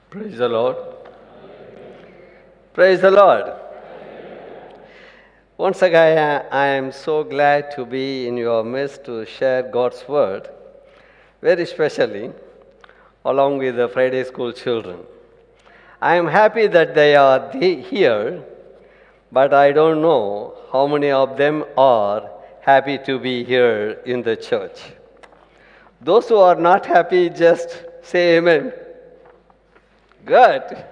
Praise the Lord. Praise the Lord. Once again, I am so glad to be in your midst to share God's word, very specially along with the Friday school children. I am happy that they are here, but I don't know how many of them are happy to be here in the church. Those who are not happy, just say amen. Good.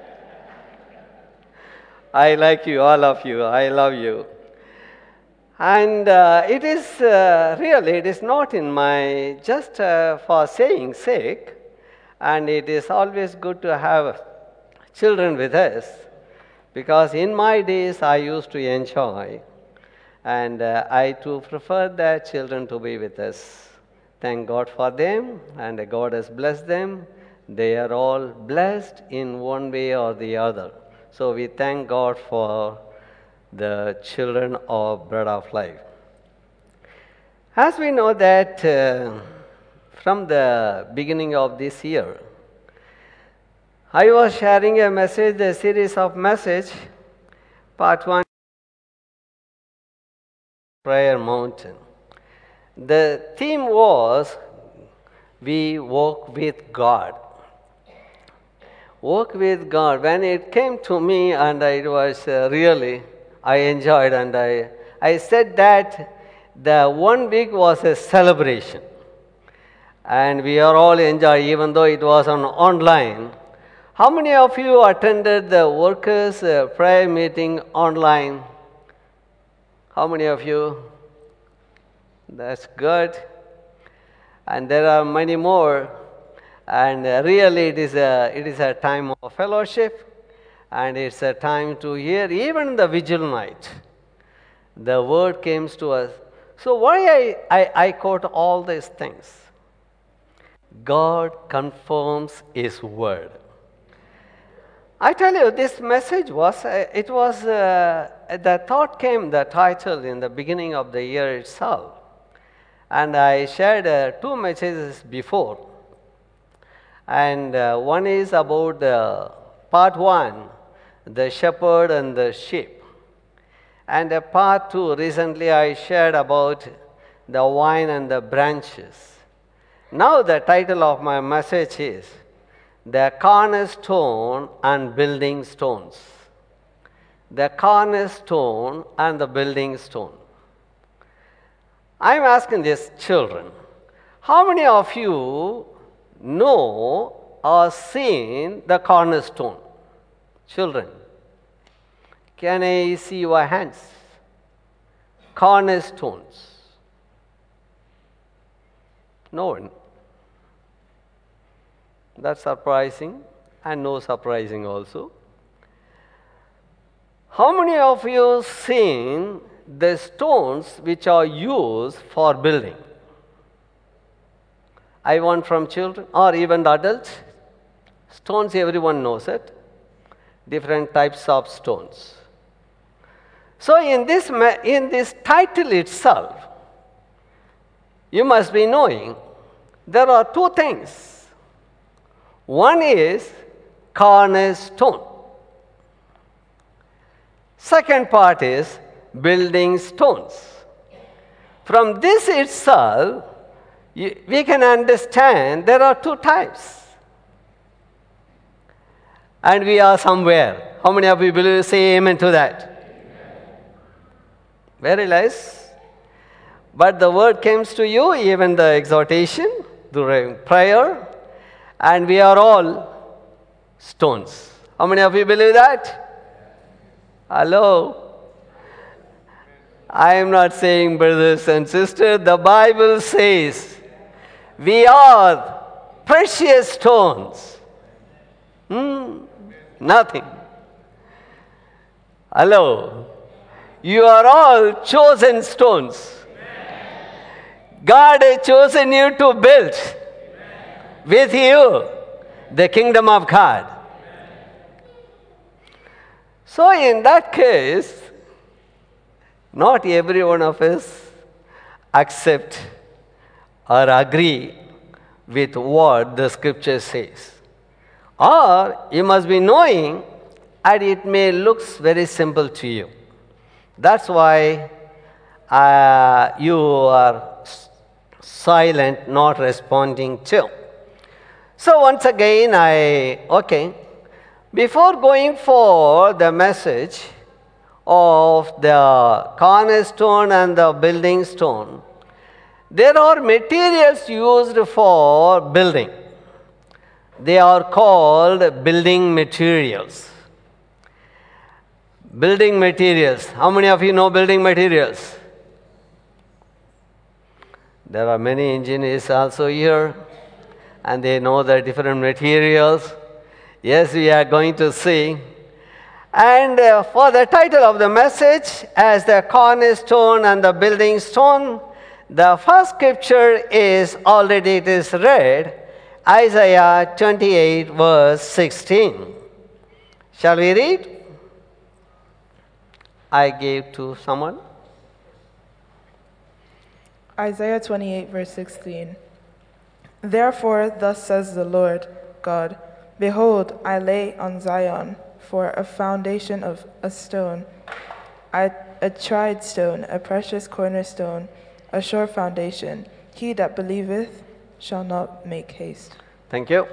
I like you, all of you. I love you. And it is really, it is not in my, just for saying sake. And it is always good to have children with us. Because in my days, I used to enjoy. And I too prefer that children to be with us. Thank God for them. And God has blessed them. They are all blessed in one way or the other. So we thank God for the children of Bread of Life. As we know that from the beginning of this year, I was sharing a message, a series of message, part 1, Prayer Mountain. The theme was, we walk with God. Walk with God. When it came to me, and it was really, I enjoyed, and I said that the 1 week was a celebration. And we are all enjoying, even though it was on online. How many of you attended the workers' prayer meeting online? How many of you? That's good. And there are many more. And really it is a time of fellowship, and it's a time to hear. Even the vigil night, the word came to us. So why I quote all these things? God confirms His word. I tell you, this message was, the thought came, the title, in the beginning of the year itself. And I shared 2 messages before. And one is about the part 1, the shepherd and the sheep. And part 2, recently I shared about the vine and the branches. Now the title of my message is, the cornerstone and building stones. The cornerstone and the building stone. I'm asking these children, how many of you know or seen the cornerstone? Children, can I see your hands? Cornerstones. No one. That's surprising, and no surprising also. How many of you seen the stones which are used for building? I want from children or even the adults. Stones, everyone knows it. Different types of stones. So in this title itself, you must be knowing there are 2 things. One is cornerstone. Second part is building stones. From this itself, we can understand there are 2 types. And we are somewhere. How many of you believe, say amen to that? Very nice. But the word comes to you, even the exhortation, during prayer, and we are all stones. How many of you believe that? Hello? I am not saying, brothers and sisters, the Bible says, we are precious stones. Nothing. Hello. You are all chosen stones. God has chosen you to build with you the kingdom of God. So in that case, not every one of us accept or agree with what the scripture says. Or you must be knowing, and it may look very simple to you. That's why you are silent, not responding to. So once again, before going for the message of the cornerstone and the building stone, there are materials used for building. They are called building materials. Building materials. How many of you know building materials? There are many engineers also here, and they know the different materials. Yes, we are going to see. And for the title of the message, as the cornerstone and the building stone, the first scripture is already it is read, Isaiah 28 verse 16. Shall we read? I gave to someone. Isaiah 28 verse 16. Therefore thus says the Lord God, behold, I lay on Zion for a foundation of a stone, a tried stone, a precious cornerstone, a sure foundation. He that believeth shall not make haste. Thank you.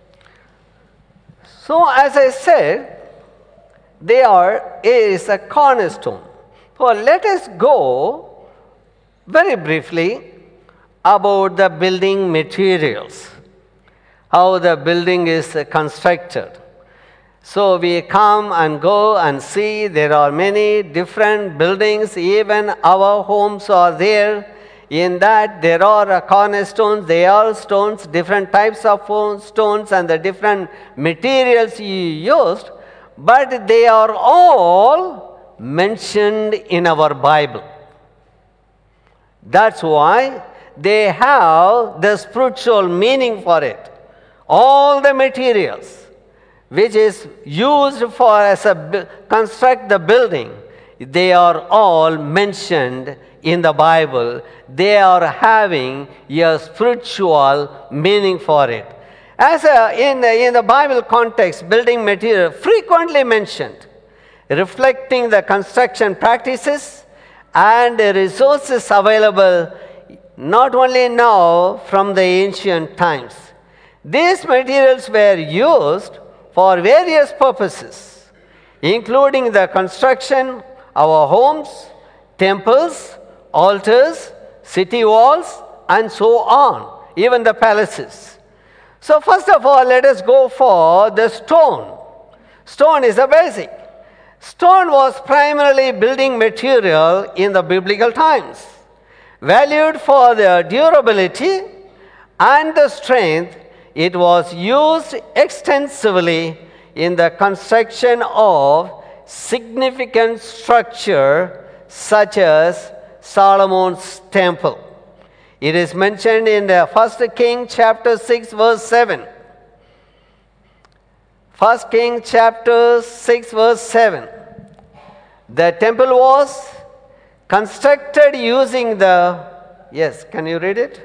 So as I said, there is a cornerstone. So let us go very briefly about the building materials, how the building is constructed. So we come and go and see there are many different buildings, even our homes are there. In that there are cornerstones, there are stones, different types of stones and the different materials used, but they are all mentioned in our Bible. That's why they have the spiritual meaning for it. All the materials which is used for as a construct the building, they are all mentioned in the Bible. They are having a spiritual meaning for it. As in the Bible context, building material frequently mentioned, reflecting the construction practices and the resources available not only now from the ancient times. These materials were used for various purposes, including the construction of our homes, temples, altars, city walls, and so on, even the palaces. So first of all, let us go for the stone. Stone is a basic. Stone was primarily building material in the biblical times, valued for their durability and the strength. It was used extensively in the construction of significant structure such as Solomon's temple. It is mentioned in the 1 King chapter 6 verse 7. 1 King chapter 6 verse 7. The temple was constructed using the, yes, can you read it?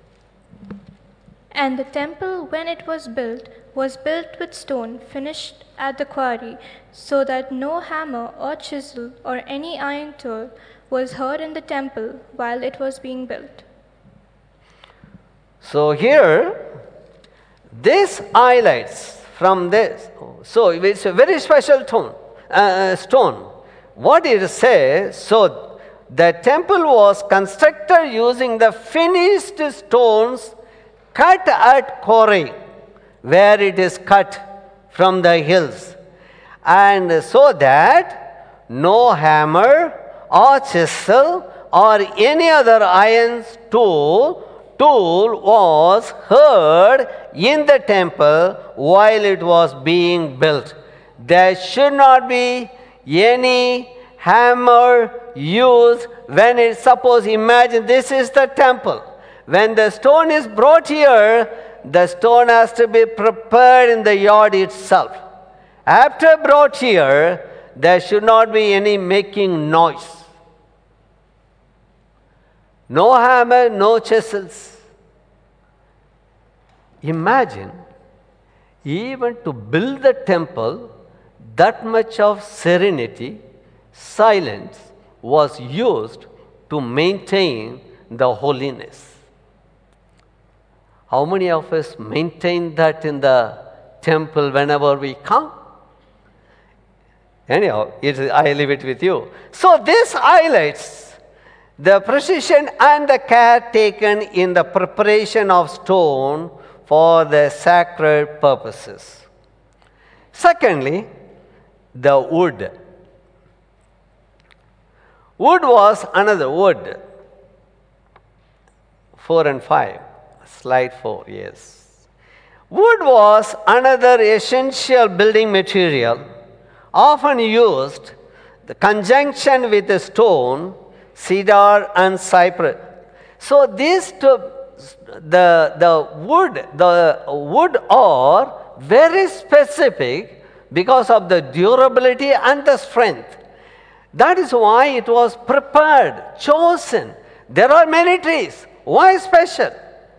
And the temple, when it was built with stone finished at the quarry, so that no hammer or chisel or any iron tool was heard in the temple while it was being built. So here, this highlights from this. So it's a very special stone. What it says, so the temple was constructed using the finished stones cut at quarry, where it is cut from the hills, and so that no hammer or chisel or any other iron tool was heard in the temple while it was being built. There should not be any hammer used when it, suppose, imagine this is the temple. When the stone is brought here, the stone has to be prepared in the yard itself. After brought here, there should not be any making noise. No hammer, no chisels. Imagine Even to build the temple, that much of serenity, silence was used to maintain the holiness. How many of us maintain that in the temple whenever we come? Anyhow, I leave it with you. So this highlights the precision and the care taken in the preparation of stone for the sacred purposes. Secondly, the wood. Wood was another wood. 4 and 5. Slide 4, yes. Wood was another essential building material, often used in conjunction with the stone, cedar and cypress. So these two, the wood are very specific because of the durability and the strength. That is why it was prepared, chosen. There are many trees. Why special?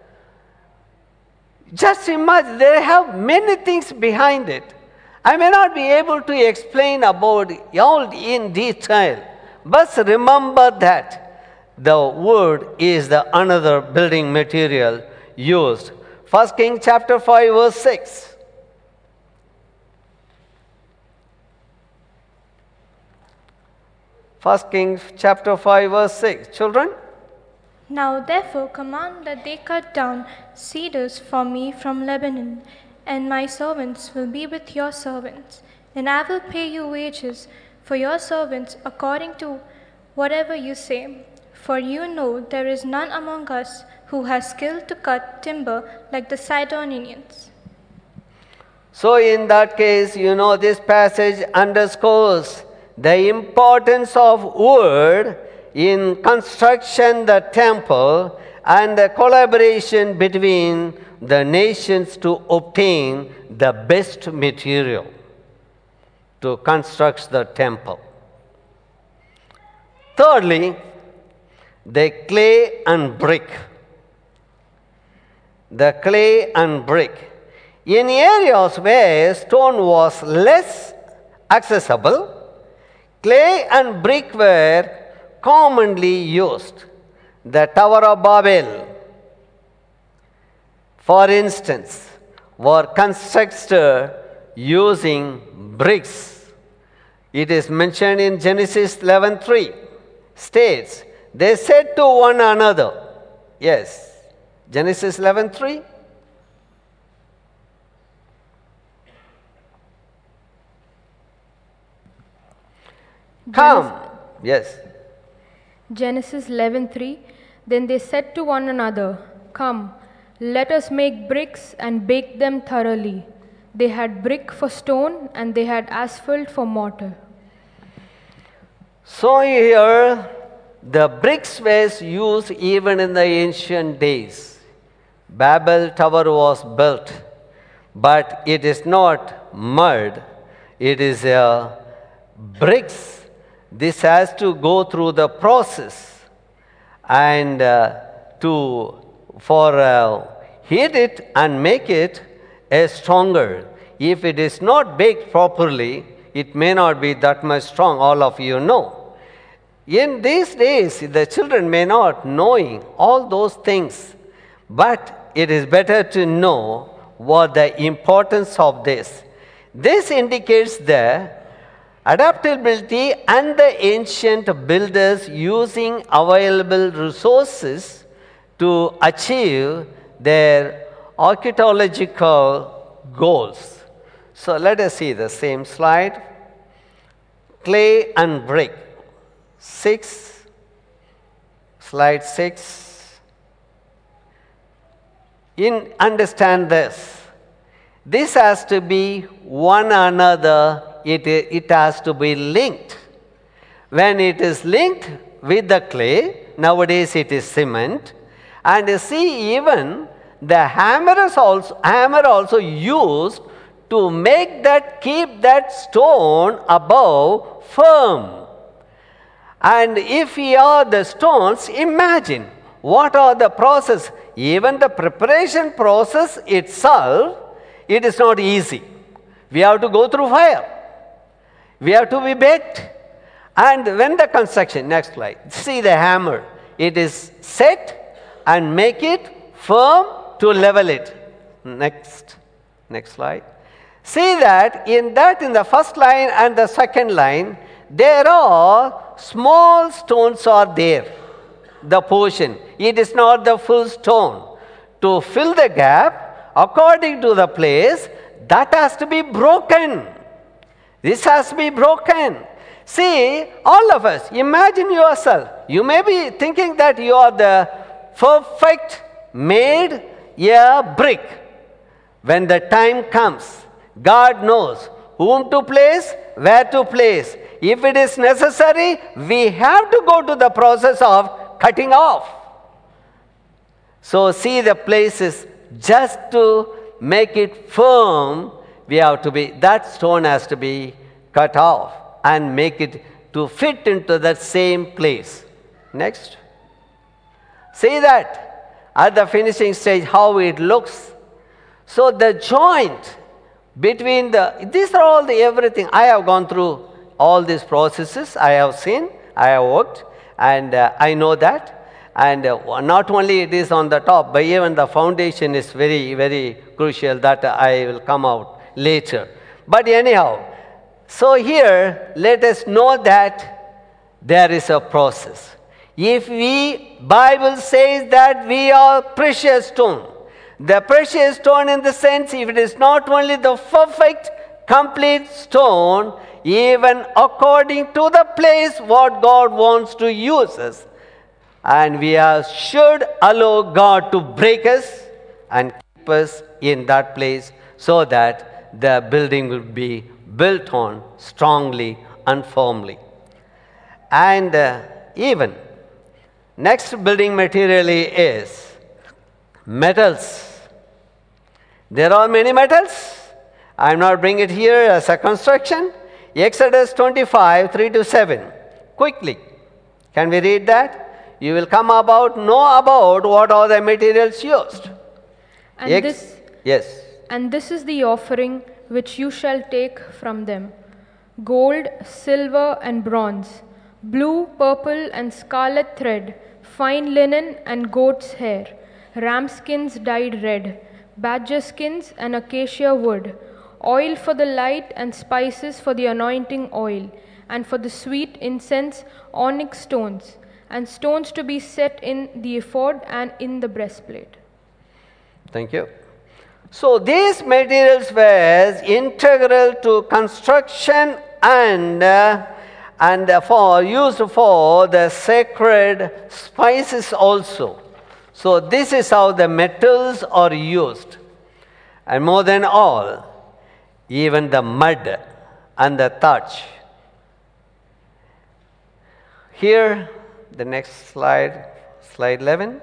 Just imagine, they have many things behind it. I may not be able to explain about all in detail, but remember that the wood is the another building material used. 1 Kings chapter 5 verse 6. First Kings chapter 5 verse 6. Children? Now therefore command that they cut down cedars for me from Lebanon, and my servants will be with your servants, and I will pay you wages for your servants according to whatever you say. For you know there is none among us who has skill to cut timber like the Sidonians. So in that case, this passage underscores the importance of wood in construction the temple and the collaboration between the nations to obtain the best material to construct the temple. Thirdly, the clay and brick. The clay and brick. In areas where stone was less accessible, clay and brick were commonly used. The Tower of Babel, for instance, were constructed using bricks. It is mentioned in Genesis 11:3. States, they said to one another. Yes, Genesis 11:3. Come. Yes. Genesis 11:3. Then they said to one another, "Come, let us make bricks and bake them thoroughly." They had brick for stone and they had asphalt for mortar. So here, the bricks were used even in the ancient days. Babel Tower was built, but it is not mud, it is bricks. This has to go through the process and heat it and make it stronger. If it is not baked properly, it may not be that much strong, all of you know. In these days, the children may not knowing all those things, but it is better to know what the importance of this. This indicates the adaptability and the ancient builders using available resources to achieve their archaeological goals. So let us see the same slide. Clay and brick. 6. Slide 6. Understand this. This has to be one another. It has to be linked. When it is linked with the clay, nowadays it is cement, and you see even the hammer also used to make that, keep that stone above firm. And if we are the stones, imagine what are the process. Even the preparation process itself it is not easy. We have to go through fire. We have to be baked. And when the construction, next slide, see the hammer. It is set and make it firm to level it. Next slide. See that in the first line and the second line, there are small stones are there. The portion. It is not the full stone. To fill the gap, according to the place, that has to be broken. This has to be broken. See, all of us, imagine yourself. You may be thinking that you are the perfect made a brick. When the time comes, God knows whom to place, where to place. If it is necessary, we have to go to the process of cutting off. So see, the places just to make it firm, that stone has to be cut off and make it to fit into that same place. Next. See that at the finishing stage how it looks. So the joint between these are all everything. I have gone through all these processes. I have seen, I have worked, and I know that. And not only it is on the top, but even the foundation is very, very crucial. That I will come out later. But anyhow, so here let us know that there is a process. If Bible says that we are precious stone, the precious stone in the sense, if it is not only the perfect, complete stone, even according to the place what God wants to use us, and we should allow God to break us and keep us in that place so that the building will be built on strongly and firmly. And even next building material is metals. There are many metals. I am not bringing it here as a construction. Exodus 25, 3-7. Quickly. Can we read that? You will know about what are the materials used. And Yes. And this is the offering which you shall take from them: gold, silver, and bronze, blue, purple, and scarlet thread, fine linen and goat's hair, ram skins dyed red, badger skins and acacia wood, oil for the light and spices for the anointing oil, and for the sweet incense, onyx stones, and stones to be set in the ephod and in the breastplate. Thank you. So these materials were integral to construction and used for the sacred spices also. So this is how the metals are used. And more than all, even the mud and the thatch. Here, the next slide, slide 11.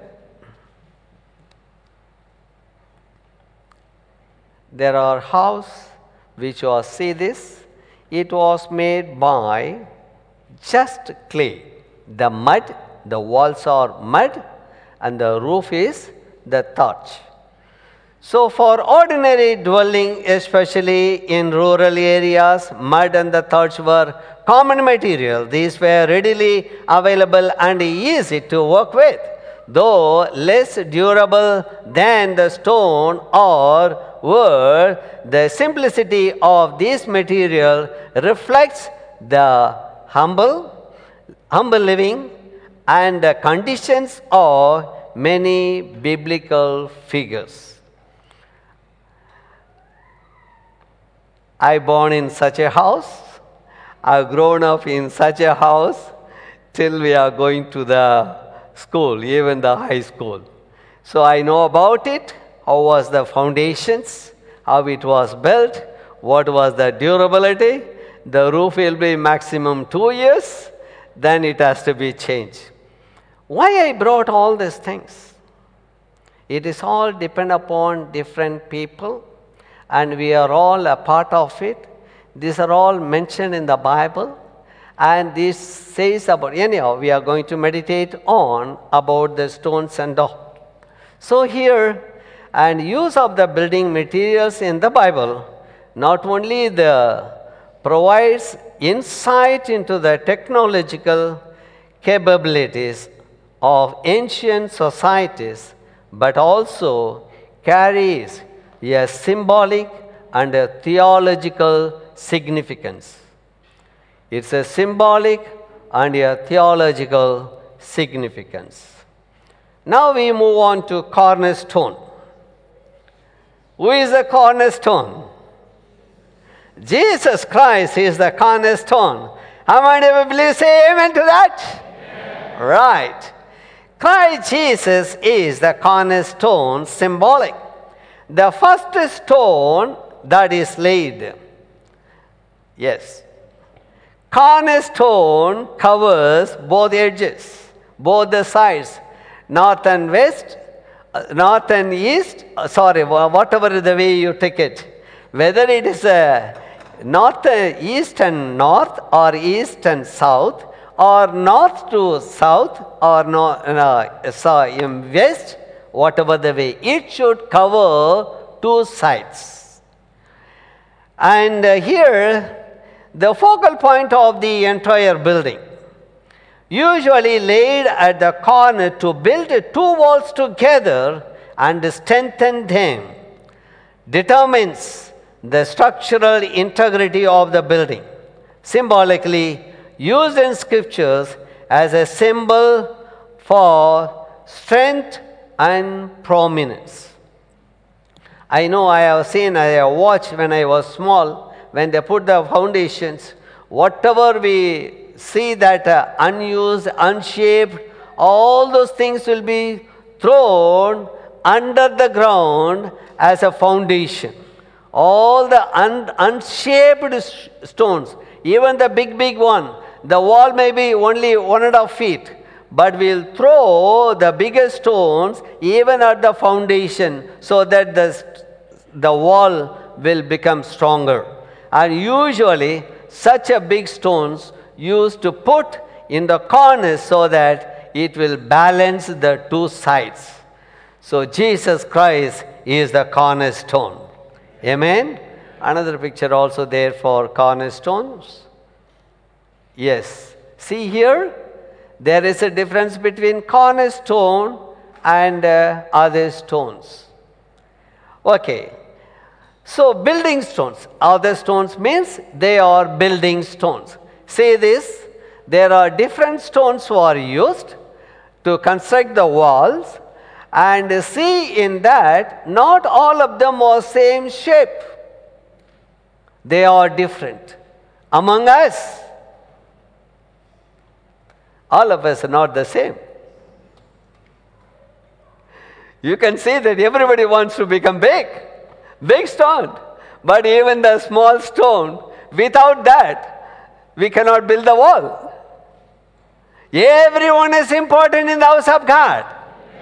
There are house which was, see this, it was made by just clay. The mud, the walls are mud and the roof is the thatch. So for ordinary dwelling, especially in rural areas, mud and the thatch were common material. These were readily available and easy to work with, though less durable than the stone or wood. The simplicity of this material reflects the humble living and the conditions of many biblical figures. I born in such a house. I've grown up in such a house till we are going to the school, even the high school. So I know about it. How was the foundations, how it was built, what was the durability. The roof will be maximum 2 years, then it has to be changed. Why I brought all these things? It is all depend upon different people, and we are all a part of it. These are all mentioned in the Bible, and this says about, anyhow, we are going to meditate on about the stones and all. So here, and use of the building materials in the Bible not only provides insight into the technological capabilities of ancient societies, but also carries a symbolic and a theological significance. It's a symbolic and a theological significance. Now we move on to cornerstone. Who is the cornerstone? Jesus Christ is the cornerstone. How many of you believe, say amen to that? Amen. Right. Christ Jesus is the cornerstone, symbolic. The first stone that is laid. Yes. Cornerstone covers both edges, both the sides, north and west, north and east, whatever the way you take it. Whether it is north, east and north, or east and south, or north to south, or in west, whatever the way, it should cover two sides. And here, the focal point of the entire building, usually laid at the corner to build two walls together and strengthen them, determines the structural integrity of the building, symbolically used in scriptures as a symbol for strength and prominence. I know I have watched when I was small, when they put the foundations, whatever we see that unused, unshaped, all those things will be thrown under the ground as a foundation. All the unshaped stones, even the big one, the wall may be only 1.5 feet, but we'll throw the biggest stones even at the foundation so that the wall will become stronger. And usually such a big stones used to put in the corners so that it will balance the two sides. So Jesus Christ is the cornerstone. Amen. Another picture also there for cornerstones. Yes. See here, there is a difference between cornerstone and other stones. Okay. So building stones, other stones means they are building stones. Say this, there are different stones who are used to construct the walls, and see in that not all of them are same shape. They are different. Among us, all of us are not the same. You can see that everybody wants to become big stone. But even the small stone, without that, we cannot build the wall. Everyone is important in the house of God.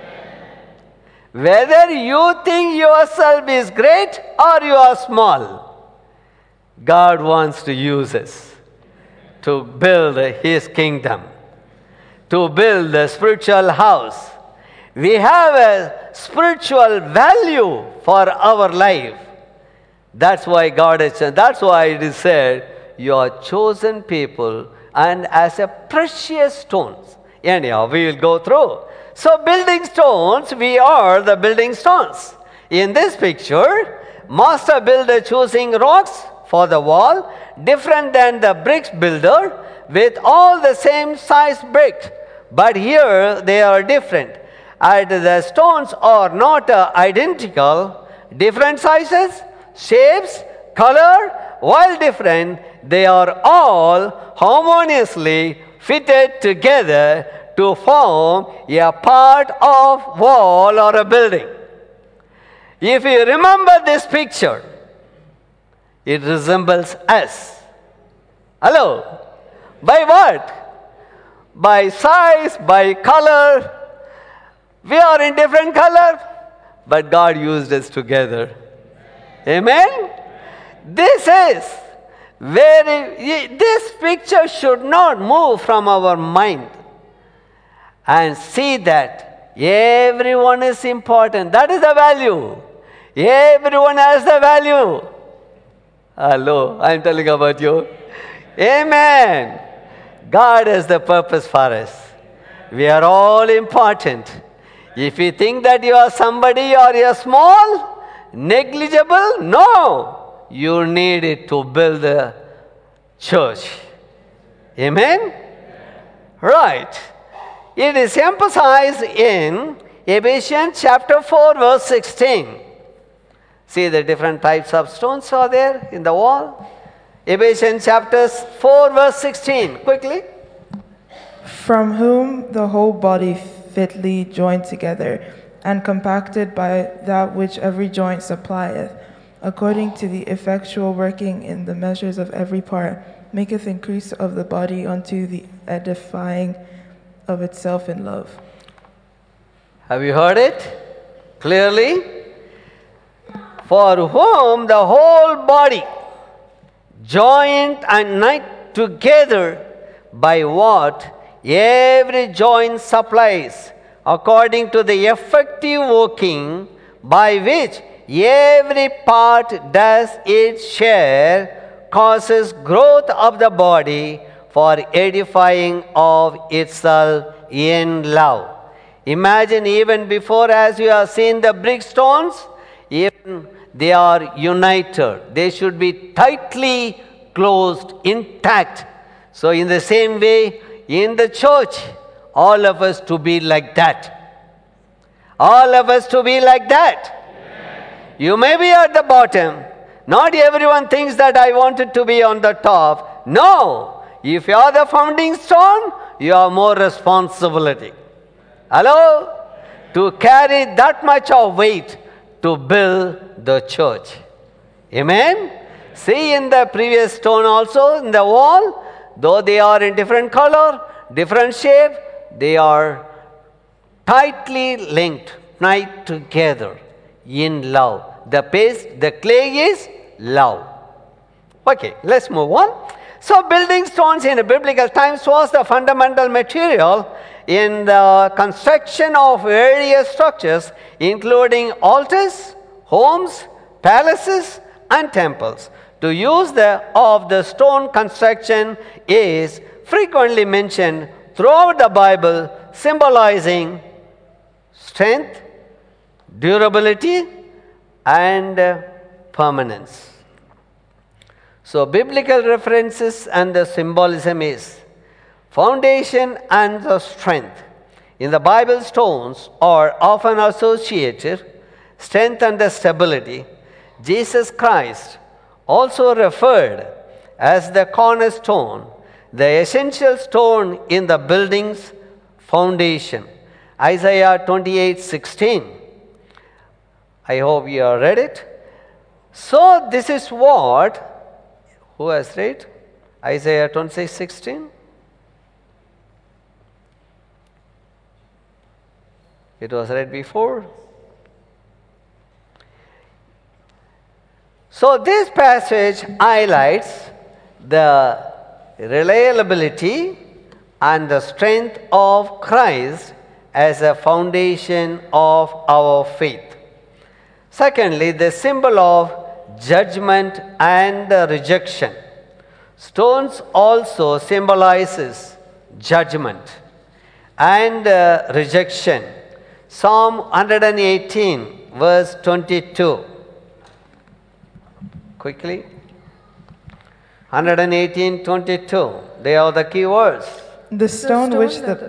Whether you think yourself is great or you are small, God wants to use us to build His kingdom, to build the spiritual house. We have a spiritual value for our life. That's why God has, that's why it is said, you are chosen people and as a precious stones. Anyhow, we will go through. So building stones, we are the building stones. In this picture, master builder choosing rocks for the wall, different than the bricks builder with all the same size bricks. But here they are different. And the stones are not identical, different sizes, shapes, color, while different, they are all harmoniously fitted together to form a part of wall or a building. If you remember this picture, it resembles us. Hello? By what? By size, by color. We are in different color, but God used us together. Amen? This picture should not move from our mind. And see that Everyone is important. That is the value. Everyone has the value. Hello, I am telling about you. Amen. God has the purpose for us. We are all important. If you think that you are somebody or you are small, negligible, no. You need it to build the church. Amen? Right. It is emphasized in Ephesians chapter 4 verse 16. See the different types of stones are there in the wall. Ephesians chapter 4 verse 16. Quickly. From whom the whole body fitly joined together and compacted by that which every joint supplieth, according to the effectual working in the measures of every part, maketh increase of the body unto the edifying of itself in love. Have you heard it clearly? For whom the whole body, joined and knit together by what every joint supplies, according to the effective working by which every part does its share, causes growth of the body for edifying of itself in love. Imagine even before, as you have seen the brick stones, even they are united. They should be tightly closed, intact. So in the same way, in the church, all of us to be like that. All of us to be like that. Amen. You may be at the bottom. Not everyone thinks that I wanted to be on the top. No. If you are the founding stone, you have more responsibility. Hello? To carry that much of weight to build the church. Amen? See in the previous stone also, in the wall, though they are in different color, different shape, they are tightly linked, tied together in love. The paste, the clay is love. Okay, let's move on. So building stones in biblical times was the fundamental material in the construction of various structures, including altars, homes, palaces, and temples. To use of the stone construction is frequently mentioned throughout the Bible, symbolizing strength, durability, and permanence. So biblical references and the symbolism is foundation and the strength. In the Bible, stones are often associated strength and the stability. Jesus Christ also referred as the cornerstone, the essential stone in the building's foundation. Isaiah 28:16. I hope you have read it. So this is what, who has read? Isaiah 26:16. It was read before. So this passage highlights the reliability and the strength of Christ as a foundation of our faith. Secondly, the symbol of judgment and rejection. Stones also symbolizes judgment and rejection. Psalm 118 verse 22. Quickly. 118:22. They are the key words. The stone which that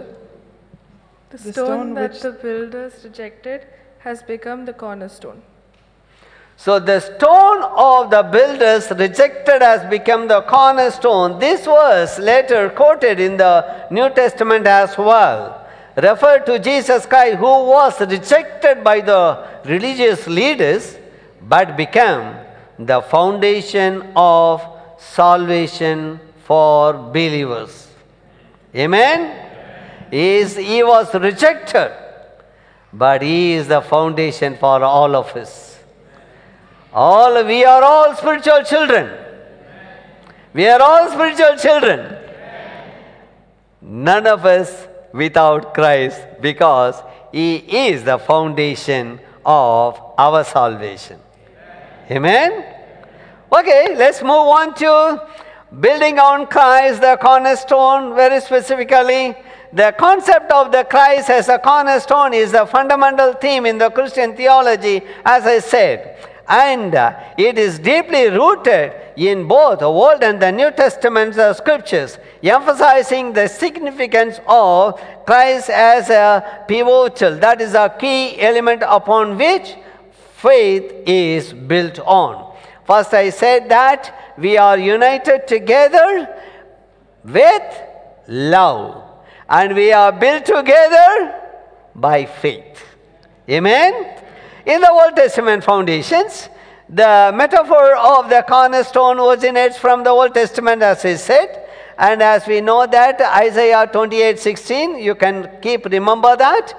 the builders rejected has become the cornerstone. So the stone of the builders rejected has become the cornerstone. This verse later quoted in the New Testament as well, referred to Jesus Christ, who was rejected by the religious leaders but became the foundation of salvation for believers. Amen? He was rejected, but he is the foundation for all of us. We are all spiritual children. We are all spiritual children. None of us without Christ, because He is the foundation of our salvation. Amen? Okay, let's move on to building on Christ, the cornerstone. Very specifically, the concept of the Christ as a cornerstone is a fundamental theme in the Christian theology, as I said. And it is deeply rooted in both the Old and the New Testaments scriptures, emphasizing the significance of Christ as a pivotal, that is a key element upon which faith is built on. First I said that we are united together with love, and we are built together by faith. Amen? In the Old Testament foundations, the metaphor of the cornerstone originates from the Old Testament, as I said. And as we know that, Isaiah 28:16, you can remember that.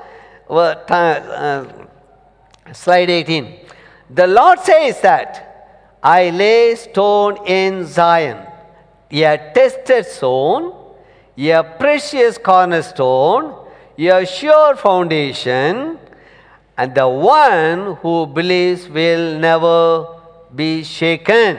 Slide 18. The Lord says that, I lay stone in Zion, a tested stone, a precious cornerstone, a sure foundation, and the one who believes will never be shaken.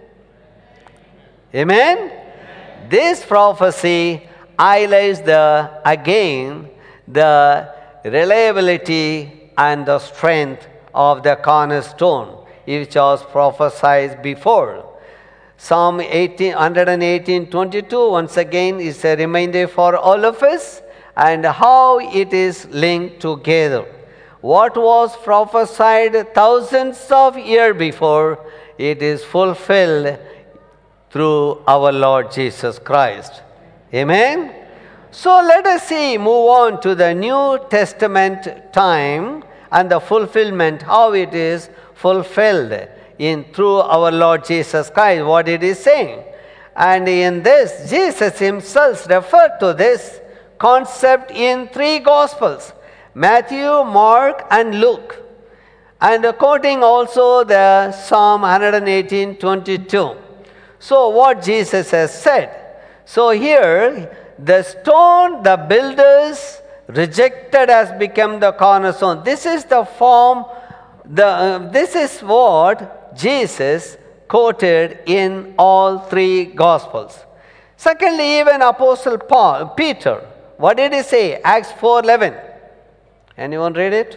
Amen? This prophecy highlights again the reliability and the strength of the cornerstone, which was prophesied before. Psalm 118:22 once again is a reminder for all of us and how it is linked together. What was prophesied thousands of years before, it is fulfilled through our Lord Jesus Christ. Amen? So let us move on to the New Testament time and the fulfillment, how it is fulfilled through our Lord Jesus Christ, what it is saying. And in this, Jesus himself referred to this concept in 3 Gospels, Matthew, Mark, and Luke, and quoting also the Psalm 118:22. So what Jesus has said. So here, the stone the builders rejected has become the cornerstone. This is the form, this is what Jesus quoted in all 3 Gospels. Secondly, even Apostle Peter, what did he say? Acts 4:11. Anyone read it?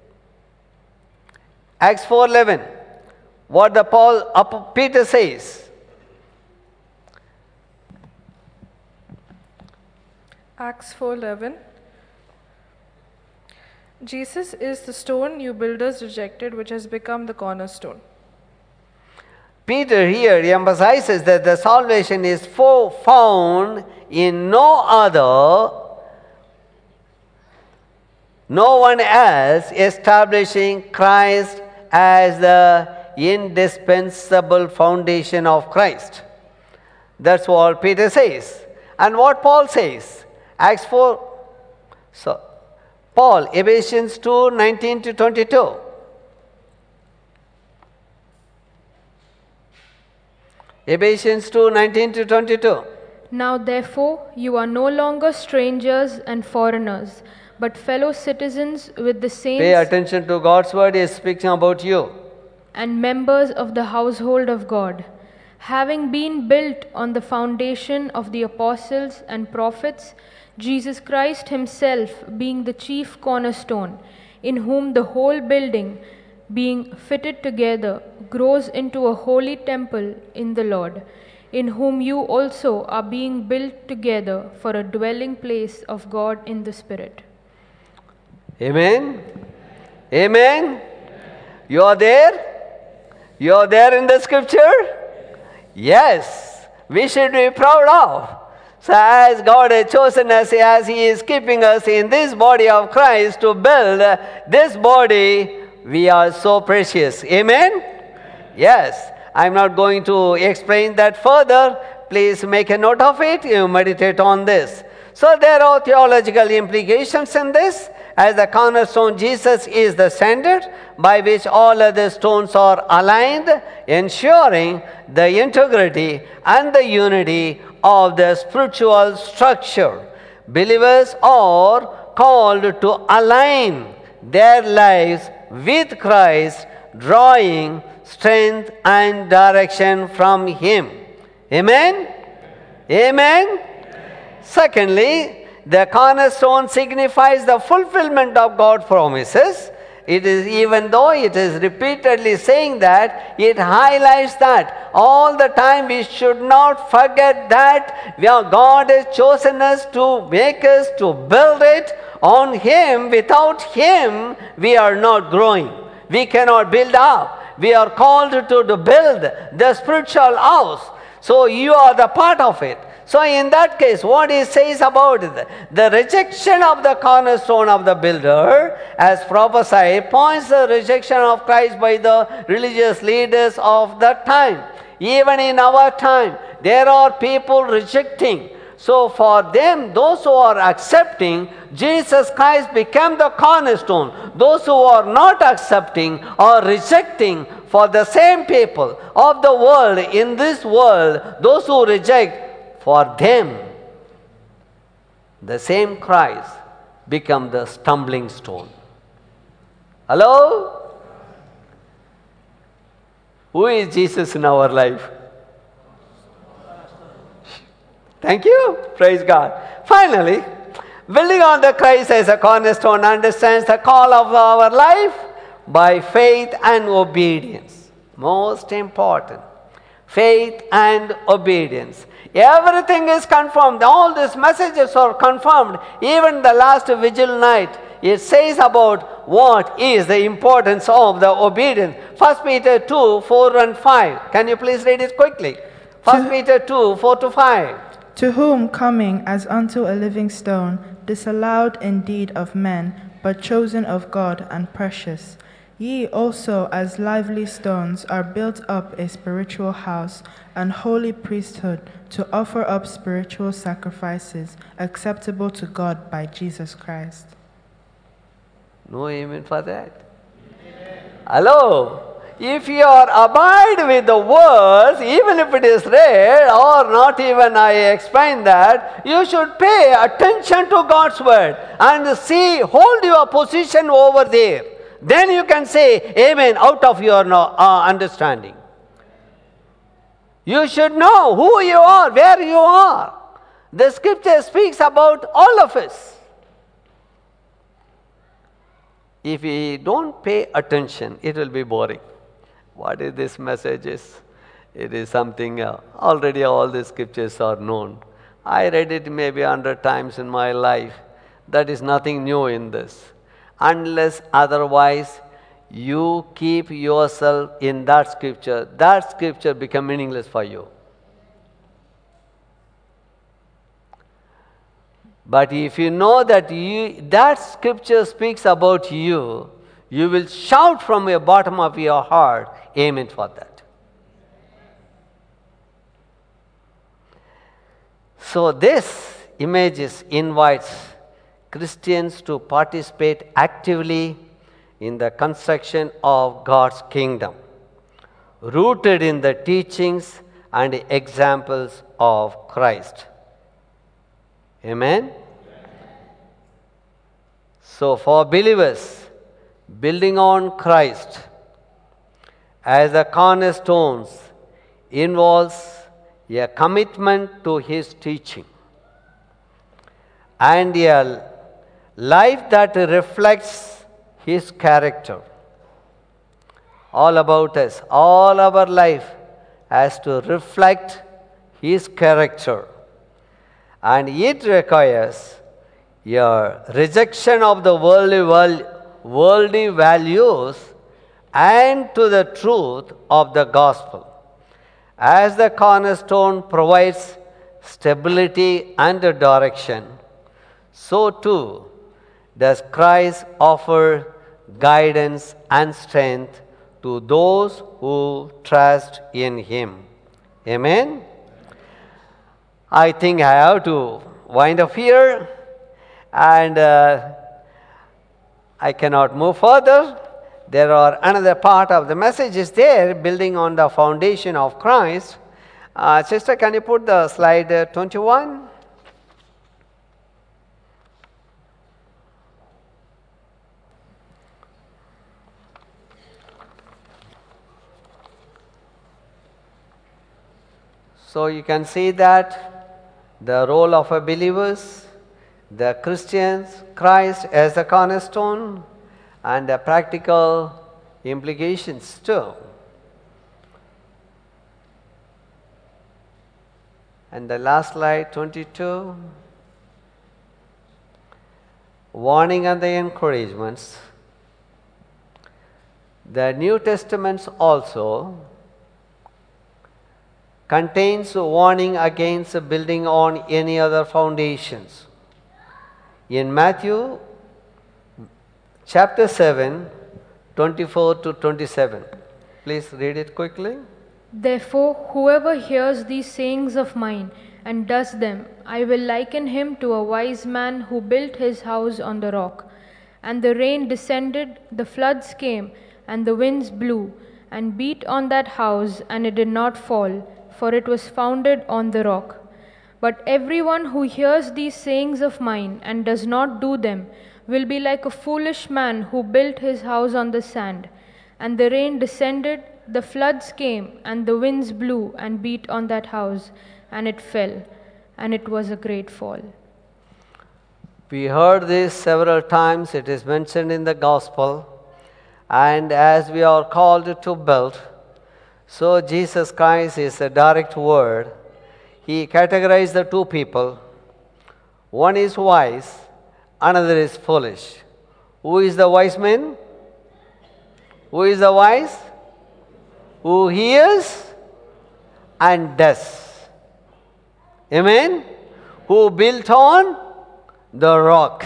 Acts 4:11. What Peter says. Acts 4:11. Jesus is the stone you builders rejected, which has become the cornerstone. Peter here emphasizes that the salvation is found in no one else establishing Christ as the indispensable foundation of Christ. That's what Peter says. And what Paul says, Acts 4, Paul, Ephesians 2:19-22. Ephesians 2:19-22. Now therefore you are no longer strangers and foreigners, but fellow citizens with the saints. Pay attention to God's word, is speaking about you. And members of the household of God, having been built on the foundation of the apostles and prophets, Jesus Christ himself being the chief cornerstone, in whom the whole building, being fitted together, grows into a holy temple in the Lord, in whom you also are being built together for a dwelling place of God in the Spirit. Amen? Amen? You are there? You are there in the scripture? Yes. We should be proud of. So as God has chosen us, as He is keeping us in this body of Christ to build this body, we are so precious. Amen? Yes. I'm not going to explain that further. Please make a note of it. You meditate on this. So there are theological implications in this. As the cornerstone, Jesus is the standard by which all other stones are aligned, ensuring the integrity and the unity of the spiritual structure. Believers are called to align their lives with Christ, drawing strength and direction from Him. Amen? Amen? Secondly, the cornerstone signifies the fulfillment of God's promises. It is, even though it is repeatedly saying that, it highlights that all the time we should not forget that God has chosen us to make us to build it on Him. Without Him, we are not growing. We cannot build up. We are called to build the spiritual house. So you are the part of it. So in that case, what he says about the rejection of the cornerstone of the builder, as prophesied, points the rejection of Christ by the religious leaders of that time. Even in our time, there are people rejecting. So for them, those who are accepting, Jesus Christ became the cornerstone. Those who are not accepting or rejecting, for the same people of the world, in this world, those who reject, for them, the same Christ become the stumbling stone. Hello? Who is Jesus in our life? Thank you. Praise God. Finally, building on the Christ as a cornerstone understands the call of our life by faith and obedience. Most important. Faith and obedience. Everything is confirmed. All these messages are confirmed. Even the last vigil night, it says about what is the importance of the obedience. 1 Peter 2, 4 and 5. Can you please read it quickly? 1 Peter 2, 4 to 5. To whom coming as unto a living stone, disallowed indeed of men, but chosen of God and precious. Ye also as lively stones are built up a spiritual house, an holy priesthood, to offer up spiritual sacrifices acceptable to God by Jesus Christ. No amen for that? Amen. Hello? If you are abide with the words, even if it is read or not even I explain that, you should pay attention to God's word and see, hold your position over there. Then you can say amen out of your understanding. You should know who you are, where you are. The scripture speaks about all of us. If we don't pay attention, it will be boring. What is this message? It is something already all the scriptures are known. I read it maybe 100 times in my life. That is nothing new in this. Unless otherwise you keep yourself in that scripture become meaningless for you. But if you know that that scripture speaks about you, you will shout from the bottom of your heart, amen for that. So this images invites Christians to participate actively in the construction of God's kingdom, rooted in the teachings and examples of Christ. Amen? So for believers, building on Christ as the cornerstones involves a commitment to His teaching and a life that reflects His character. All about us, all our life has to reflect His character. And it requires a rejection of the worldly values and to the truth of the gospel. As the cornerstone provides stability and direction, so too does Christ offer guidance and strength to those who trust in Him. Amen? I think I have to wind up here, and I cannot move further. There are another part of the message is there, building on the foundation of Christ. Sister, can you put the slide 21? So you can see that the role of a believers, the Christians, Christ as the cornerstone, and the practical implications too. And the last slide, 22. Warning and the encouragements. The New Testament also contains a warning against building on any other foundations. In Matthew chapter 7, 24 to 27. Please read it quickly. Therefore, whoever hears these sayings of mine and does them, I will liken him to a wise man who built his house on the rock. And the rain descended, the floods came, and the winds blew, and beat on that house, and it did not fall, for it was founded on the rock. But everyone who hears these sayings of mine and does not do them will be like a foolish man who built his house on the sand. And the rain descended, the floods came, and the winds blew and beat on that house, and it fell, and it was a great fall. We heard this several times. It is mentioned in the gospel. And as we are called to build, so Jesus Christ is a direct word. He categorized the two people. One is wise, another is foolish. Who is the wise man? Who is the wise? Who hears and does. Amen? Who built on the rock.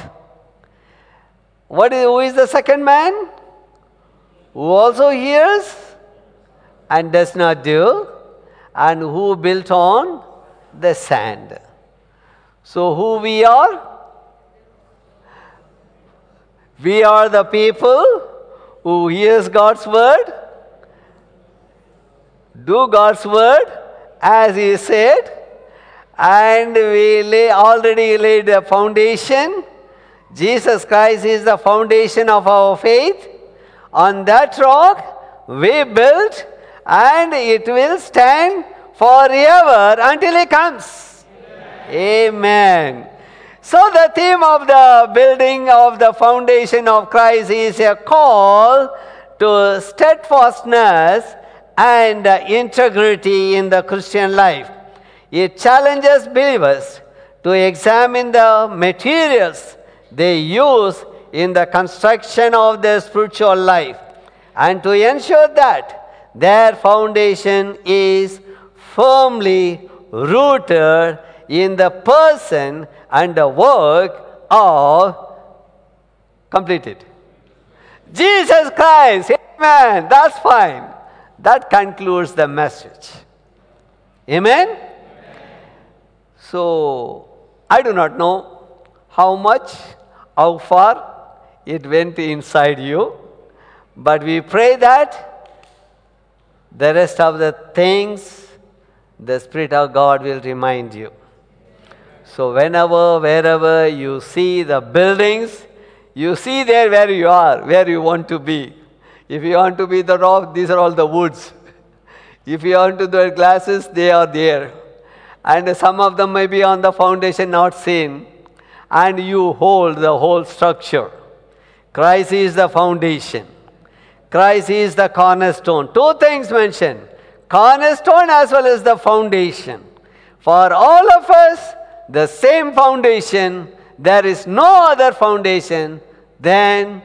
Who is the second man? Who also hears and does not do, and who built on the sand. So who we are? We are the people who hears God's word, do God's word as He said, and we already laid the foundation. Jesus Christ is the foundation of our faith. On that rock we built, and it will stand forever until He comes. Amen. So the theme of the building of the foundation of Christ is a call to steadfastness and integrity in the Christian life. It challenges believers to examine the materials they use in the construction of their spiritual life, and to ensure that their foundation is firmly rooted in the person and the work of completed Jesus Christ. Amen. That's fine. That concludes the message. Amen. So I do not know how much, how far it went inside you, but we pray that the rest of the things the Spirit of God will remind you. So whenever, wherever you see the buildings, you see there where you are, where you want to be. If you want to be the rock, these are all the woods. If you want to do glasses, they are there. And some of them may be on the foundation not seen. And you hold the whole structure. Christ is the foundation. Christ is the cornerstone. Two things mentioned. Cornerstone as well as the foundation. For all of us, the same foundation. There is no other foundation than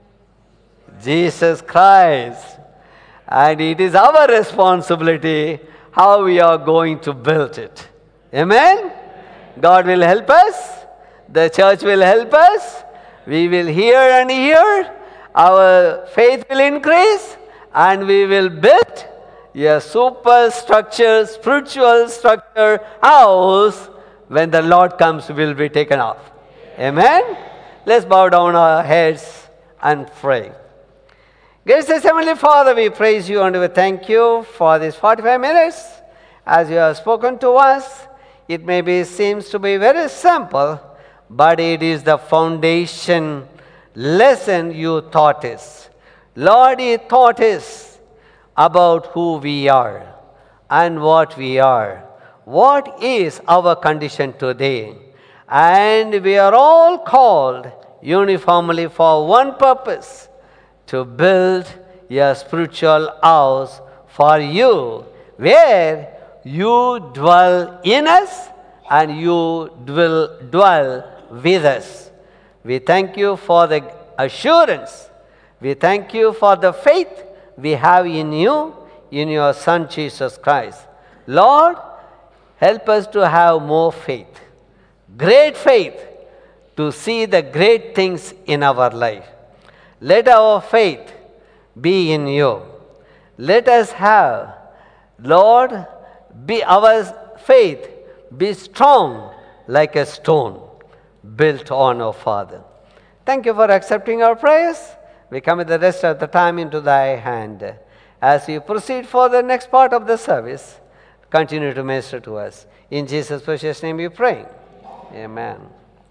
Jesus Christ. And it is our responsibility how we are going to build it. Amen? God will help us. The church will help us. We will hear and hear. Our faith will increase. And we will build a superstructure, spiritual structure house. When the Lord comes, will be taken off. Amen? Let's bow down our heads and pray. Gracious Heavenly Father, we praise you and we thank you for these 45 minutes. As you have spoken to us, it maybe seems to be very simple, but it is the foundation lesson you taught us. Lord, you taught us about who we are and what we are, what is our condition today. And we are all called uniformly for one purpose, to build a spiritual house for you, where you dwell in us and you will dwell with us. We thank you for the assurance. We thank you for the faith we have in you, in your Son Jesus Christ. Lord, help us to have more faith, great faith, to see the great things in our life. Let our faith be in you. Let us have, Lord, be our faith be strong like a stone built on our Father. Thank you for accepting our prayers. We commit the rest of the time into thy hand. As we proceed for the next part of the service, continue to minister to us. In Jesus' precious name we pray. Amen.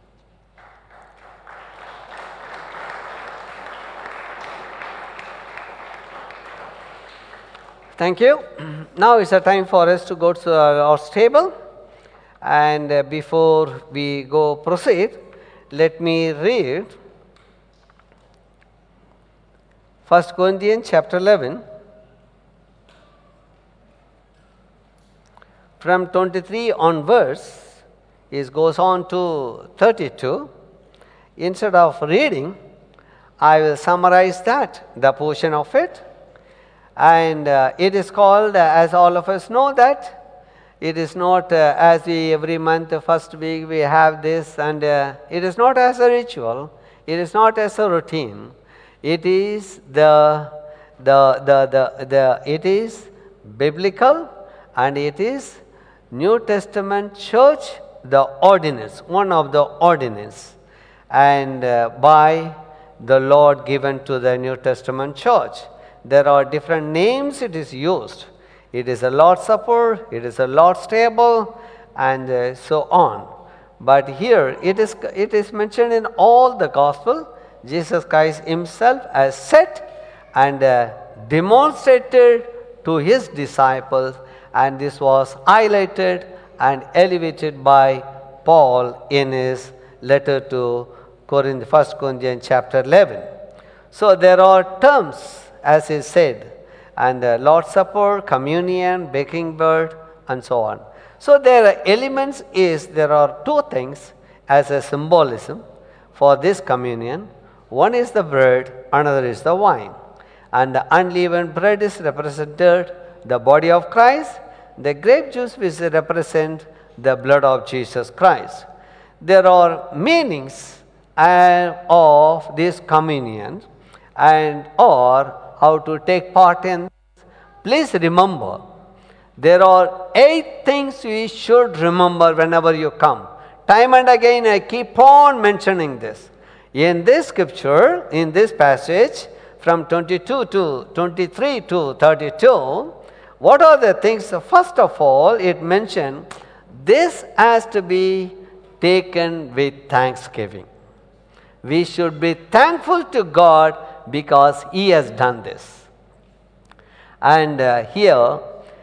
Thank you. Now is the time for us to go to our table. And before we go proceed, let me read 1 Corinthians chapter 11 from 23 onwards. It goes on to 32. Instead of reading, I will summarize the portion of it. And it is called, as all of us know, that it is not as we every month, the first week we have this, and it is not as a ritual, it is not as a routine. It is it is biblical, and it is New Testament church, the ordinance, one of the ordinance, and by the Lord given to the New Testament church. There are different names it is used. It is a Lord's Supper, it is a Lord's table, and so on. But here it is mentioned in all the gospel. Jesus Christ himself has set and demonstrated to his disciples, and this was highlighted and elevated by Paul in his letter to 1 Corinthians chapter 11. So there are terms, as is said, and Lord's Supper, communion, baking bread, and so on. So there are elements there are two things as a symbolism for this communion. One is the bread, another is the wine. And the unleavened bread is represented the body of Christ. The grape juice which represent the blood of Jesus Christ. There are meanings of this communion or how to take part in. Please remember, there are 8 things we should remember whenever you come. Time and again I keep on mentioning this. In this scripture, in this passage, from 22 to 23 to 32, what are the things? First of all, it mentioned this has to be taken with thanksgiving. We should be thankful to God because he has done this. And here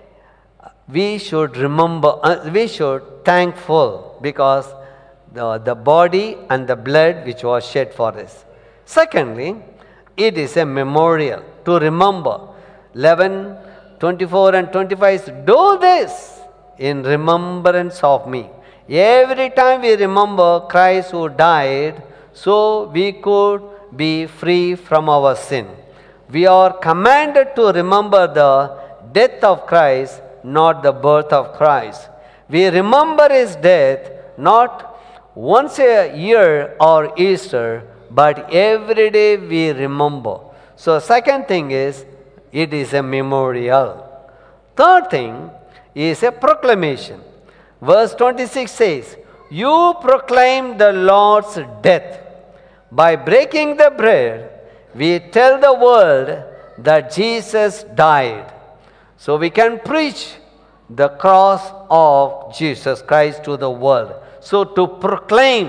we should remember, we should thankful because the body and the blood which was shed for us. Secondly, it is a memorial to remember. 11, 24 and 25 is, do this in remembrance of me. Every time we remember Christ who died, so we could be free from our sin. We are commanded to remember the death of Christ, not the birth of Christ. We remember his death not once a year or Easter, but every day we remember. So second thing is, it is a memorial. Third thing is a proclamation. Verse 26 says, you proclaim the Lord's death. By breaking the bread, we tell the world that Jesus died. So we can preach the cross of Jesus Christ to the world. So to proclaim,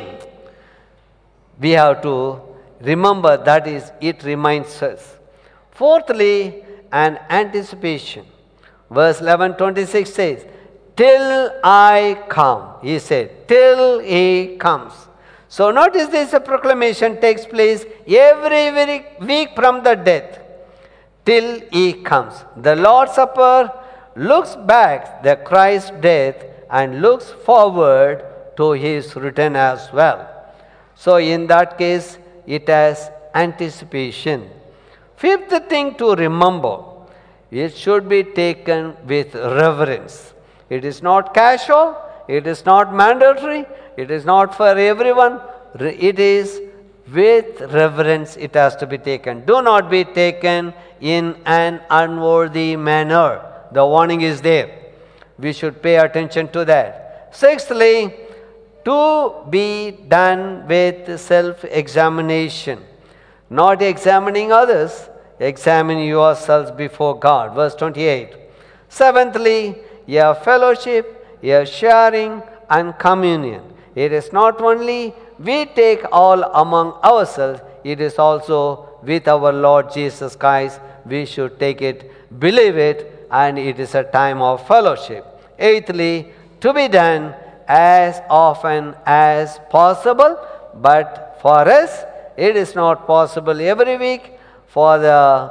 we have to remember, that is, it reminds us. Fourthly, an anticipation. Verse 11:26 says, till I come. He said, till he comes. So notice this proclamation takes place every week from the death, till he comes. The Lord's Supper looks back the Christ's death and looks forward to his return as well. So in that case, it has anticipation. Fifth thing to remember, it should be taken with reverence. It is not casual, it is not mandatory, it is not for everyone. It is with reverence it has to be taken. Do not be taken in an unworthy manner. The warning is there. We should pay attention to that. Sixthly, to be done with self-examination. Not examining others, examine yourselves before God. Verse 28. Seventhly, your fellowship, your sharing and communion. It is not only we take all among ourselves, it is also with our Lord Jesus Christ. We should take it, believe it, and it is a time of fellowship. Eighthly, to be done as often as possible, but for us, it is not possible every week. For the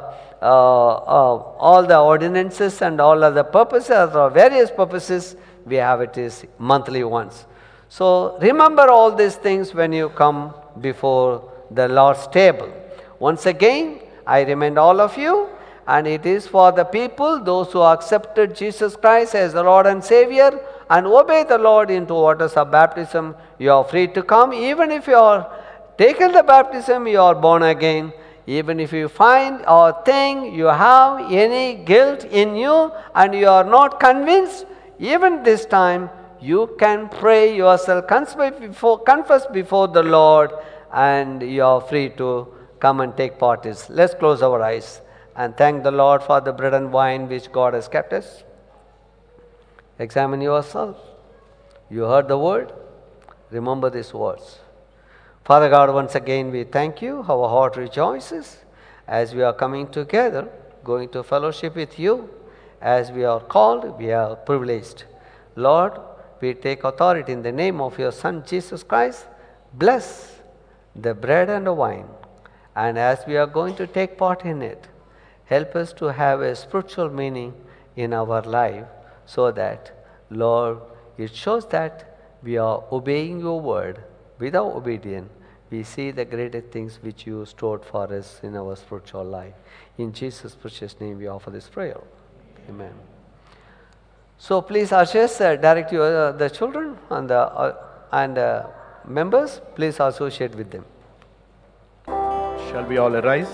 all the ordinances and all other purposes or various purposes, we have it is monthly once. So remember all these things when you come before the Lord's table. Once again, I remind all of you, and it is for the people, those who accepted Jesus Christ as the Lord and Savior and obey the Lord into waters of baptism, you are free to come. Even if you are taken the baptism, you are born again. Even if you find or think you have any guilt in you and you are not convinced, even this time you can pray yourself, confess before the Lord, and you are free to come and take part. Let's close our eyes and thank the Lord for the bread and wine which God has kept us. Examine yourself. You heard the word. Remember these words. Father God, once again we thank you. Our heart rejoices as we are coming together, going to fellowship with you. As we are called, we are privileged. Lord, we take authority in the name of your Son Jesus Christ. Bless the bread and the wine. And as we are going to take part in it, help us to have a spiritual meaning in our life, so that, Lord, it shows that we are obeying your word. Without obedience, we see the greater things which you stored for us in our spiritual life. In Jesus' precious name we offer this prayer. Amen. So please, ushers, direct the children and the members. Please associate with them. Shall we all arise?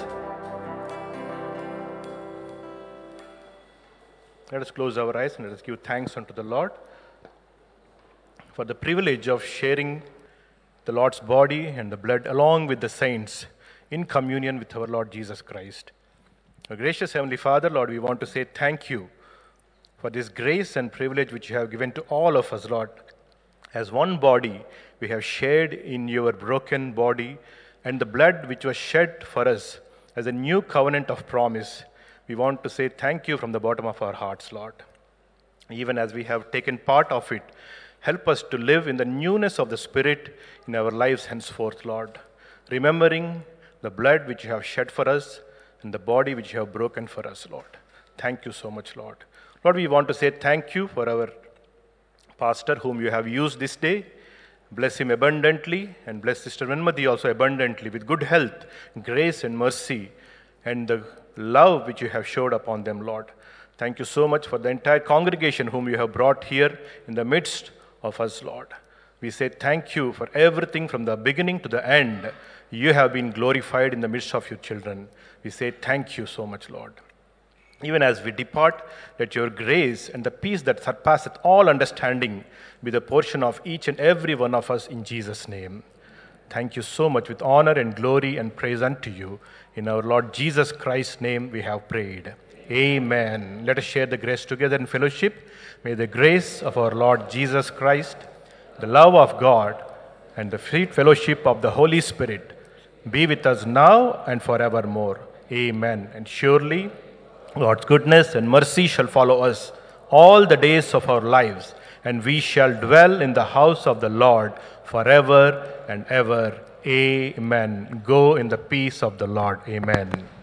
Let us close our eyes and let us give thanks unto the Lord for the privilege of sharing the Lord's body and the blood along with the saints in communion with our Lord Jesus Christ. Our gracious Heavenly Father, Lord, we want to say thank you for this grace and privilege which you have given to all of us, Lord. As one body, we have shared in your broken body and the blood which was shed for us as a new covenant of promise. We want to say thank you from the bottom of our hearts, Lord. Even as we have taken part of it, help us to live in the newness of the Spirit in our lives henceforth, Lord. Remembering the blood which you have shed for us and the body which you have broken for us, Lord. Thank you so much, Lord. Lord, we want to say thank you for our pastor whom you have used this day. Bless him abundantly, and bless Sister Venmati also abundantly with good health, grace and mercy, and the love which you have showed upon them, Lord. Thank you so much for the entire congregation whom you have brought here in the midst of us, Lord. We say thank you for everything from the beginning to the end. You have been glorified in the midst of your children. We say thank you so much, Lord. Even as we depart, let your grace and the peace that surpasseth all understanding be the portion of each and every one of us in Jesus' name. Thank you so much. With honor and glory and praise unto you. In our Lord Jesus Christ's name we have prayed. Amen. Let us share the grace together in fellowship. May the grace of our Lord Jesus Christ, the love of God, and the sweet fellowship of the Holy Spirit be with us now and forevermore. Amen. And surely God's goodness and mercy shall follow us all the days of our lives, and we shall dwell in the house of the Lord forever and ever. Amen. Go in the peace of the Lord. Amen.